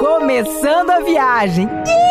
começando a viagem.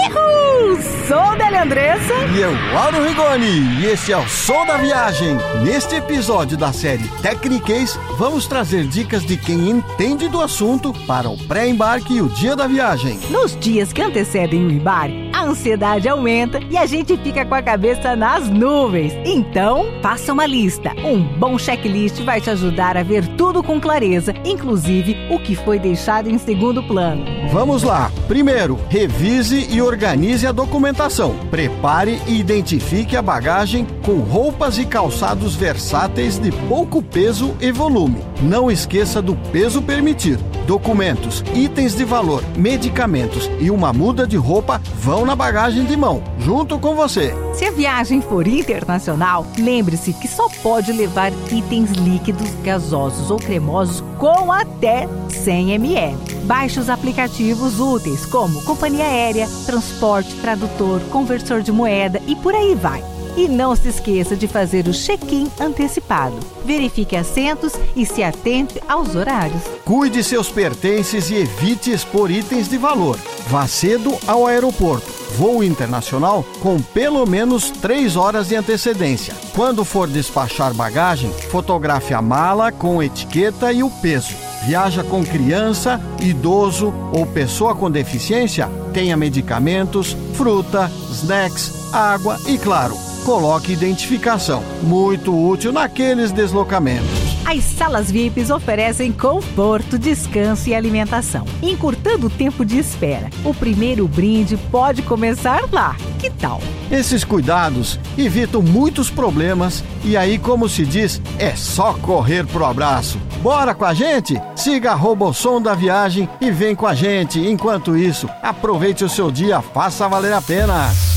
Ihu! Sou Délia Andressa. E eu, Lauro Rigoni. E este é o Som da Viagem. Neste episódio da série Tecniquez, vamos trazer dicas de quem entende do assunto para o pré-embarque e o dia da viagem. Nos dias que antecedem o embarque, a ansiedade aumenta e a gente fica com a cabeça nas nuvens. Então, faça uma lista. Um bom checklist vai te ajudar a ver tudo com clareza, inclusive o que foi deixado em segundo plano. Vamos lá. Primeiro, revise e organize a documentação. Prepare e identifique a bagagem com roupas e calçados versáteis de pouco peso e volume. Não esqueça do peso permitido. Documentos, itens de valor, medicamentos e uma muda de roupa vão na bagagem de mão, junto com você. Se a viagem for internacional, lembre-se que só pode levar itens líquidos, gasosos ou cremosos com até 100 ml. Baixe os aplicativos úteis como companhia aérea, transporte, tradutor, conversor de moeda e por aí vai. E não se esqueça de fazer o check-in antecipado. Verifique assentos e se atente aos horários. Cuide seus pertences e evite expor itens de valor. Vá cedo ao aeroporto. Voo internacional com pelo menos 3 horas de antecedência. Quando for despachar bagagem, fotografe a mala com etiqueta e o peso. Viaja com criança, idoso ou pessoa com deficiência? Tenha medicamentos, fruta, snacks, água e, claro, coloque identificação. Muito útil naqueles deslocamentos. As salas VIPs oferecem conforto, descanso e alimentação, encurtando o tempo de espera. O primeiro brinde pode começar lá. Que tal? Esses cuidados evitam muitos problemas e aí, como se diz, é só correr pro abraço. Bora com a gente? Siga @Som da Viagem e vem com a gente. Enquanto isso, aproveite o seu dia, faça valer a pena.